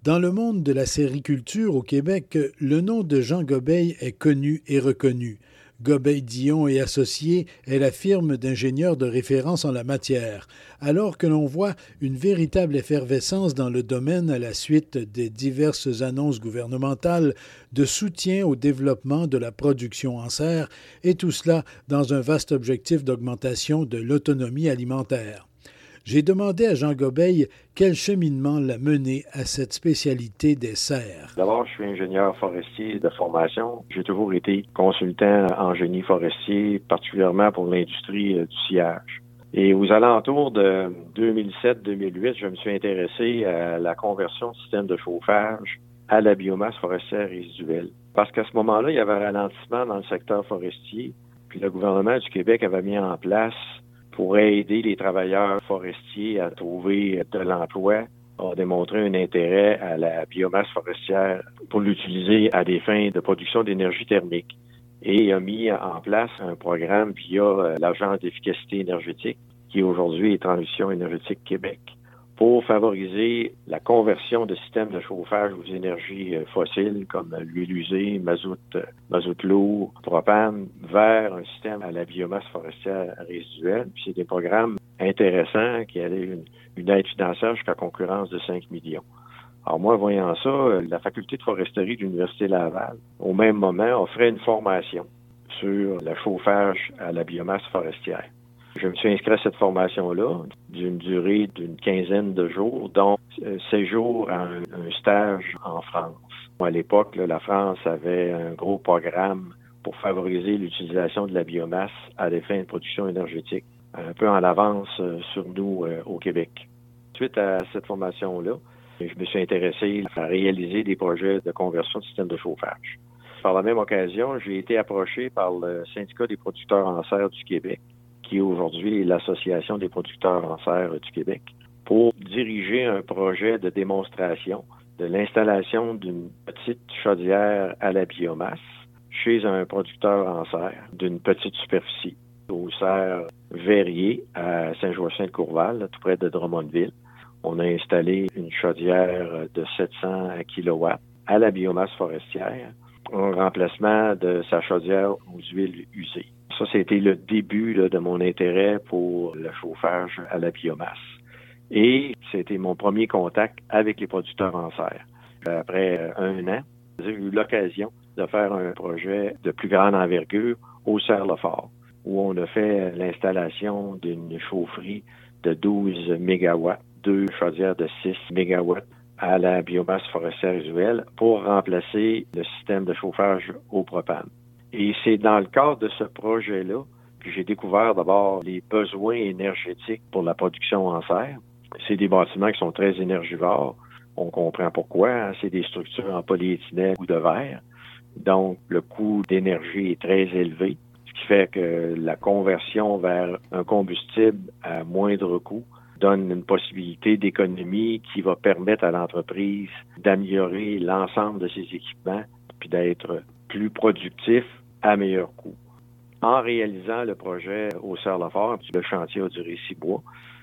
Dans le monde de la sériculture au Québec, le nom de Jean Gobeil est connu et reconnu. Gobeil-Dion et Associés est la firme d'ingénieurs de référence en la matière, alors que l'on voit une véritable effervescence dans le domaine à la suite des diverses annonces gouvernementales de soutien au développement de la production en serre, et tout cela dans un vaste objectif d'augmentation de l'autonomie alimentaire. J'ai demandé à Jean Gobeil quel cheminement l'a mené à cette spécialité des serres. D'abord, je suis ingénieur forestier de formation. J'ai toujours été consultant en génie forestier, particulièrement pour l'industrie du sciage. Et aux alentours de 2007-2008, je me suis intéressé à la conversion de système de chauffage à la biomasse forestière résiduelle. Parce qu'à ce moment-là, il y avait un ralentissement dans le secteur forestier, puis le gouvernement du Québec avait mis en place pour aider les travailleurs forestiers à trouver de l'emploi, a démontré un intérêt à la biomasse forestière pour l'utiliser à des fins de production d'énergie thermique. Et a mis en place un programme via l'Agence d'efficacité énergétique, qui aujourd'hui est Transition énergétique Québec, pour favoriser la conversion de systèmes de chauffage aux énergies fossiles comme l'huile usée, mazout lourd, propane, vers un système à la biomasse forestière résiduelle. Puis c'est des programmes intéressants qui allaient une aide financière jusqu'à concurrence de 5 millions. Alors moi, voyant ça, la faculté de foresterie de l'Université Laval, au même moment, offrait une formation sur le chauffage à la biomasse forestière. Je me suis inscrit à cette formation-là d'une durée d'une quinzaine de jours, dont 16 jours à un stage en France. À l'époque, la France avait un gros programme pour favoriser l'utilisation de la biomasse à des fins de production énergétique, un peu en avance sur nous au Québec. Suite à cette formation-là, je me suis intéressé à réaliser des projets de conversion de système de chauffage. Par la même occasion, j'ai été approché par le syndicat des producteurs en serre du Québec, qui aujourd'hui est l'Association des producteurs en serre du Québec, pour diriger un projet de démonstration de l'installation d'une petite chaudière à la biomasse chez un producteur en serre d'une petite superficie, aux serres Verrier à Saint-Joachim-de-Courval, tout près de Drummondville. On a installé une chaudière de 700 kW à la biomasse forestière en remplacement de sa chaudière aux huiles usées. Ça, c'était le début de mon intérêt pour le chauffage à la biomasse. Et c'était mon premier contact avec les producteurs en serre. Après un an, j'ai eu l'occasion de faire un projet de plus grande envergure au Serre-le-Fort, où on a fait l'installation d'une chaufferie de 12 MW, 2 chaudières de 6 MW à la biomasse forestière résiduelle pour remplacer le système de chauffage au propane. Et c'est dans le cadre de ce projet-là que j'ai découvert d'abord les besoins énergétiques pour la production en serre. C'est des bâtiments qui sont très énergivores. On comprend pourquoi. Hein? C'est des structures en polyéthylène ou de verre. Donc, le coût d'énergie est très élevé, ce qui fait que la conversion vers un combustible à moindre coût donne une possibilité d'économie qui va permettre à l'entreprise d'améliorer l'ensemble de ses équipements puis d'être plus productif à meilleur coût. En réalisant le projet au Serre-le-Fort, le chantier a duré 6 mois,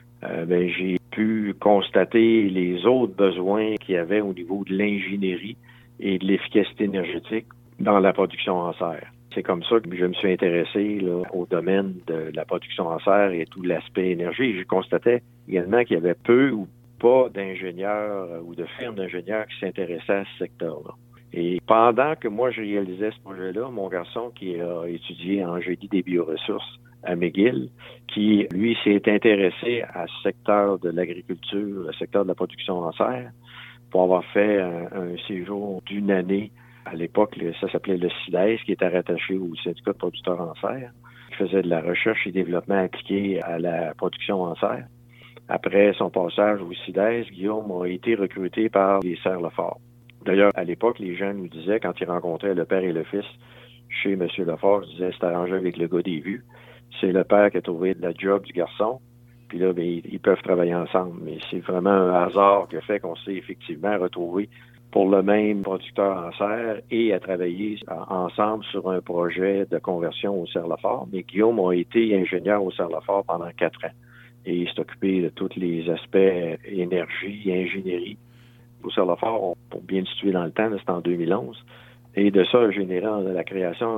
j'ai pu constater les autres besoins qu'il y avait au niveau de l'ingénierie et de l'efficacité énergétique dans la production en serre. C'est comme ça que je me suis intéressé au domaine de la production en serre et tout l'aspect énergie. Je constatais également qu'il y avait peu ou pas d'ingénieurs ou de firmes d'ingénieurs qui s'intéressaient à ce secteur-là. Et pendant que moi, je réalisais ce projet-là, mon garçon qui a étudié en génie des bioressources à McGill, qui, lui, s'est intéressé à ce secteur de l'agriculture, le secteur de la production en serre, pour avoir fait un séjour d'une année. À l'époque, ça s'appelait le CIDES, qui était rattaché au syndicat de producteurs en serre. Il faisait de la recherche et développement appliqué à la production en serre. Après son passage au CIDES, Guillaume a été recruté par les Serre-le-Fort. D'ailleurs, à l'époque, les gens nous disaient, quand ils rencontraient le père et le fils chez M. Lefort, je disais, c'est arrangé avec le gars des vues. C'est le père qui a trouvé la job du garçon. Puis là, ils peuvent travailler ensemble. Mais c'est vraiment un hasard qui a fait qu'on s'est effectivement retrouvés pour le même producteur en serre et à travailler ensemble sur un projet de conversion au Serre-le-Fort. Mais Guillaume a été ingénieur au Serre-le-Fort pendant 4 ans. Et il s'est occupé de tous les aspects énergie et ingénierie. au Serre-Lefort, pour bien le situer dans le temps, c'était en 2011. Et de ça a généré la création en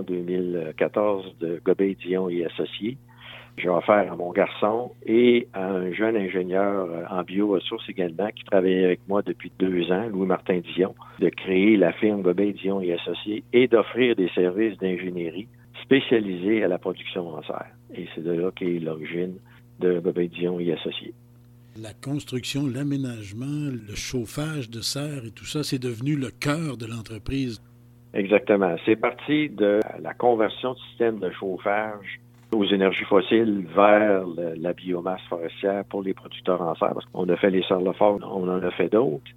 2014 de Gobeil, Dion et Associés. J'ai offert à mon garçon et à un jeune ingénieur en bioressources également qui travaillait avec moi depuis 2 ans, Louis-Martin Dion, de créer la firme Gobeil, Dion et Associés et d'offrir des services d'ingénierie spécialisés à la production en serre. Et c'est de là qu'est l'origine de Gobeil, Dion et Associés. La construction, l'aménagement, le chauffage de serre et tout ça, c'est devenu le cœur de l'entreprise. Exactement. C'est parti de la conversion de système de chauffage aux énergies fossiles vers la biomasse forestière pour les producteurs en serre. Parce qu'on a fait les Serre-Lefort, on en a fait d'autres.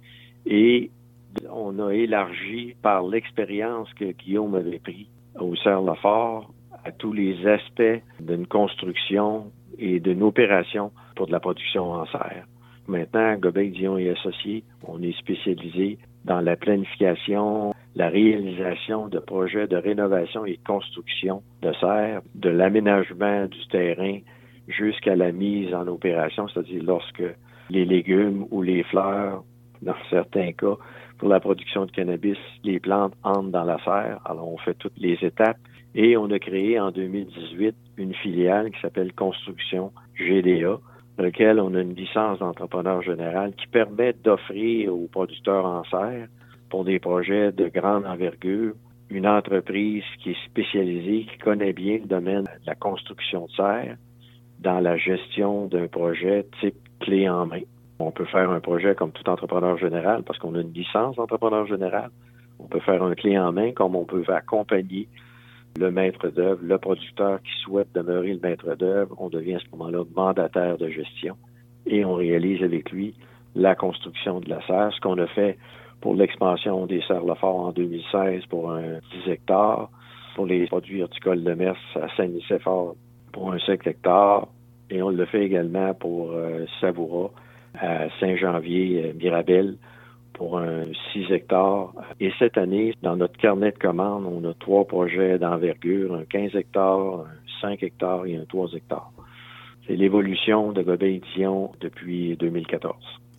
Et on a élargi par l'expérience que Guillaume avait pris au Serre-Lefort à tous les aspects d'une construction et d'une opération pour de la production en serre. Maintenant, Gobeil, Dion et Associés, on est spécialisé dans la planification, la réalisation de projets de rénovation et de construction de serre, de l'aménagement du terrain jusqu'à la mise en opération, c'est-à-dire lorsque les légumes ou les fleurs, dans certains cas, pour la production de cannabis, les plantes entrent dans la serre. Alors, on fait toutes les étapes et on a créé en 2018 une filiale qui s'appelle Construction GDA, dans laquelle on a une licence d'entrepreneur général qui permet d'offrir aux producteurs en serre pour des projets de grande envergure, une entreprise qui est spécialisée, qui connaît bien le domaine de la construction de serre dans la gestion d'un projet type clé en main. On peut faire un projet comme tout entrepreneur général parce qu'on a une licence d'entrepreneur général. On peut faire un clé en main comme on peut accompagner le maître d'œuvre, le producteur qui souhaite demeurer le maître d'œuvre. On devient à ce moment-là mandataire de gestion et on réalise avec lui la construction de la serre, ce qu'on a fait pour l'expansion des Serre-Lefort en 2016 pour un 10 hectares, pour les produits horticoles de Mers à Saint-Nicéphore pour un 5 hectares, et on le fait également pour Savoura à Saint-Janvier-Mirabel pour un 6 hectares. Et cette année, dans notre carnet de commandes, on a 3 projets d'envergure, un 15 hectares, un 5 hectares et un 3 hectares. C'est l'évolution de Gobeil Dion depuis 2014.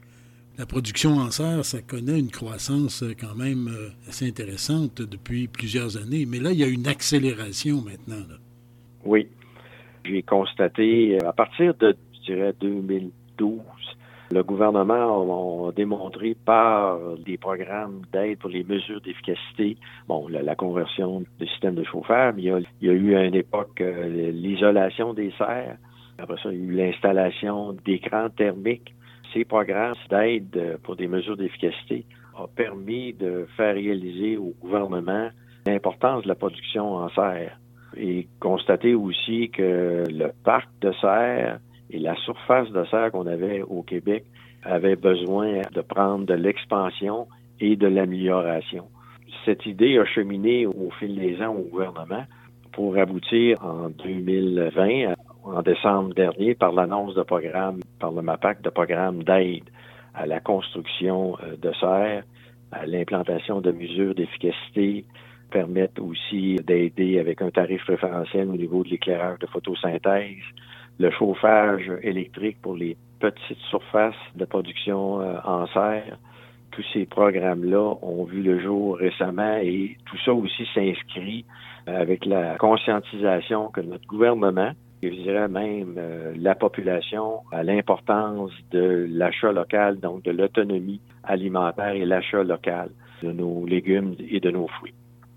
La production en serre, ça connaît une croissance quand même assez intéressante depuis plusieurs années. Mais là, il y a une accélération maintenant. Là. Oui. J'ai constaté, à partir de, je dirais, 2012, le gouvernement a démontré par des programmes d'aide pour les mesures d'efficacité, la conversion du système de chauffage, mais il y a eu à une époque l'isolation des serres. Après ça, il y a eu l'installation d'écrans thermiques. Ces programmes d'aide pour des mesures d'efficacité ont permis de faire réaliser au gouvernement l'importance de la production en serre et constater aussi que le parc de serre et la surface de serre qu'on avait au Québec avait besoin de prendre de l'expansion et de l'amélioration. Cette idée a cheminé au fil des ans au gouvernement pour aboutir en 2020, en décembre dernier, par l'annonce de programme, par le MAPAC, de programme d'aide à la construction de serre, à l'implantation de mesures d'efficacité, permettent aussi d'aider avec un tarif préférentiel au niveau de l'éclairage de photosynthèse, le chauffage électrique pour les petites surfaces de production en serre. Tous ces programmes-là ont vu le jour récemment et tout ça aussi s'inscrit avec la conscientisation que notre gouvernement, et je dirais même la population, à l'importance de l'achat local, donc de l'autonomie alimentaire et l'achat local de nos légumes et de nos fruits.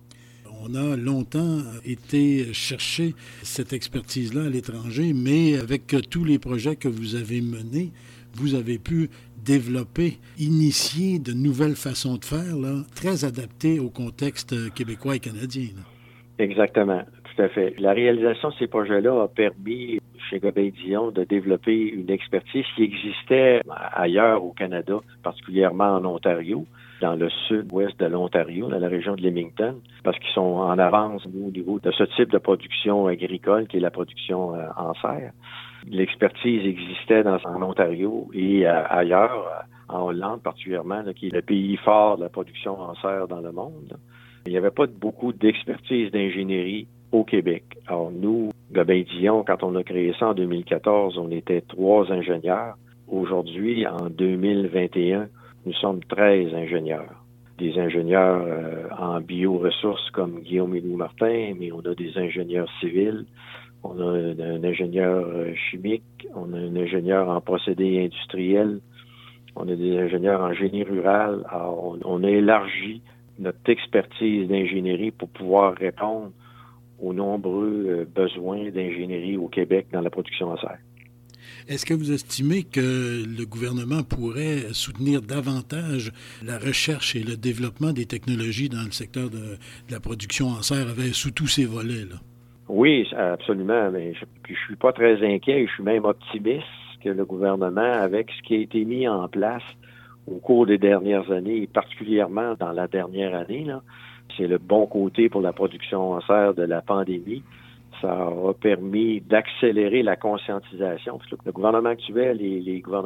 On a longtemps été chercher cette expertise-là à l'étranger, mais avec tous les projets que vous avez menés, vous avez pu développer, initier de nouvelles façons de faire, là, très adaptées au contexte québécois et canadien. Là. Exactement, tout à fait. La réalisation de ces projets-là a permis chez Gobeil Dion de développer une expertise qui existait ailleurs au Canada, particulièrement en Ontario, dans le sud-ouest de l'Ontario, dans la région de Leamington, parce qu'ils sont en avance au niveau de ce type de production agricole qui est la production en serre. L'expertise existait en Ontario et ailleurs, en Hollande particulièrement, là, qui est le pays fort de la production en serre dans le monde. Là. Il n'y avait pas beaucoup d'expertise d'ingénierie au Québec. Alors nous, Gobeil Dion, quand on a créé ça en 2014, on était 3 ingénieurs. Aujourd'hui, en 2021, Nous sommes 13 ingénieurs. Des ingénieurs en bioressources comme Guillaume et Louis Martin, mais on a des ingénieurs civils, on a un ingénieur chimique, on a un ingénieur en procédés industriels, on a des ingénieurs en génie rural. Alors, on a élargi notre expertise d'ingénierie pour pouvoir répondre aux nombreux besoins d'ingénierie au Québec dans la production en serre. Est-ce que vous estimez que le gouvernement pourrait soutenir davantage la recherche et le développement des technologies dans le secteur de la production en serre sous tous ces volets-là? Oui, absolument. Mais je suis pas très inquiet. Je suis même optimiste que le gouvernement, avec ce qui a été mis en place au cours des dernières années, et particulièrement dans la dernière année, là, c'est le bon côté pour la production en serre de la pandémie. Ça a permis d'accélérer la conscientisation. Parce que le gouvernement actuel et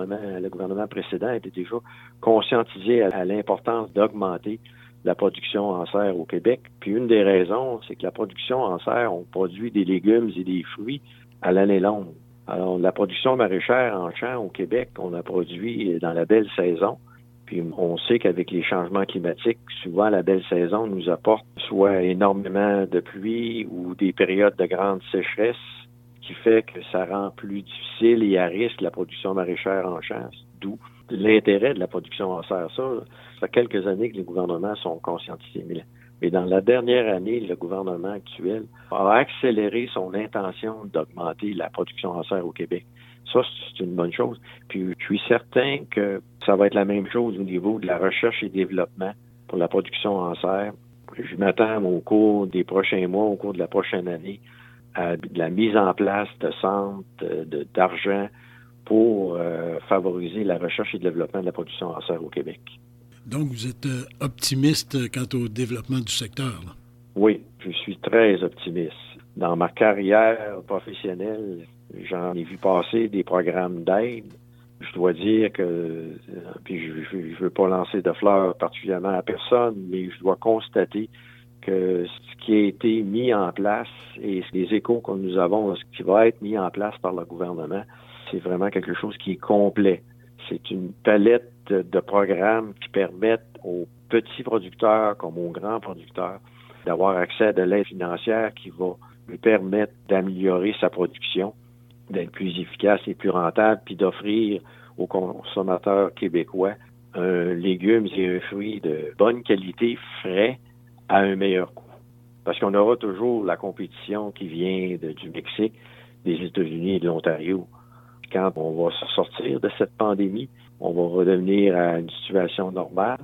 le gouvernement précédent étaient déjà conscientisés à l'importance d'augmenter la production en serre au Québec. Puis une des raisons, c'est que la production en serre, on produit des légumes et des fruits à l'année longue. Alors, la production maraîchère en champ au Québec, on a produit dans la belle saison. Puis on sait qu'avec les changements climatiques, souvent la belle saison nous apporte soit énormément de pluie ou des périodes de grande sécheresse qui fait que ça rend plus difficile et à risque la production maraîchère en champ, d'où l'intérêt de la production en serre. Ça fait quelques années que les gouvernements sont conscientisés. Mais dans la dernière année, le gouvernement actuel a accéléré son intention d'augmenter la production en serre au Québec. Ça, c'est une bonne chose. Puis, je suis certain que ça va être la même chose au niveau de la recherche et développement pour la production en serre. Je m'attends au cours des prochains mois, au cours de la prochaine année, à de la mise en place de centres, d'argent pour favoriser la recherche et développement de la production en serre au Québec. Donc, vous êtes optimiste quant au développement du secteur, là? Oui, je suis très optimiste. Dans ma carrière professionnelle, j'en ai vu passer des programmes d'aide. Je dois dire que, puis je veux pas lancer de fleurs particulièrement à personne, mais je dois constater que ce qui a été mis en place et les échos que nous avons, ce qui va être mis en place par le gouvernement, c'est vraiment quelque chose qui est complet. C'est une palette de programmes qui permettent aux petits producteurs comme aux grands producteurs d'avoir accès à de l'aide financière qui va lui permettre d'améliorer sa production, d'être plus efficace et plus rentable, puis d'offrir aux consommateurs québécois un légumes et un fruit de bonne qualité, frais, à un meilleur coût. Parce qu'on aura toujours la compétition qui vient du Mexique, des États-Unis et de l'Ontario. Quand on va sortir de cette pandémie, on va redevenir à une situation normale.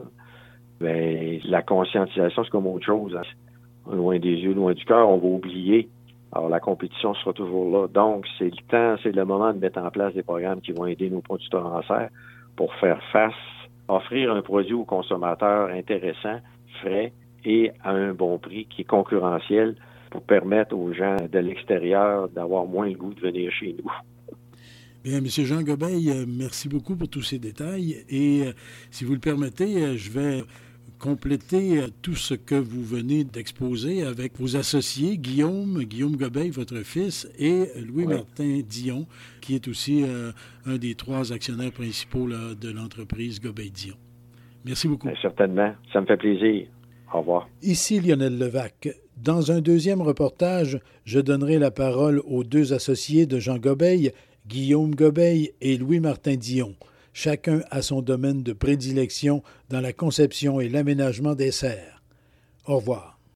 Bien, la conscientisation, c'est comme autre chose. Hein. Loin des yeux, loin du cœur, on va oublier. Alors, la compétition sera toujours là. Donc, c'est le temps, c'est le moment de mettre en place des programmes qui vont aider nos producteurs en serre pour faire face, offrir un produit aux consommateurs intéressant, frais et à un bon prix qui est concurrentiel pour permettre aux gens de l'extérieur d'avoir moins le goût de venir chez nous. Bien, M. Jean Gobeil, merci beaucoup pour tous ces détails. Et si vous le permettez, je vais compléter tout ce que vous venez d'exposer avec vos associés, Guillaume Gobeil, votre fils, et Louis-Martin Dion, qui est aussi un des 3 actionnaires principaux là, de l'entreprise Gobeil-Dion. Merci beaucoup. Bien, certainement. Ça me fait plaisir. Au revoir. Ici Lionel Levac. Dans un deuxième reportage, je donnerai la parole aux 2 associés de Jean Gobeil, Guillaume Gobeil et Louis-Martin Dion. Chacun a son domaine de prédilection dans la conception et l'aménagement des serres. Au revoir.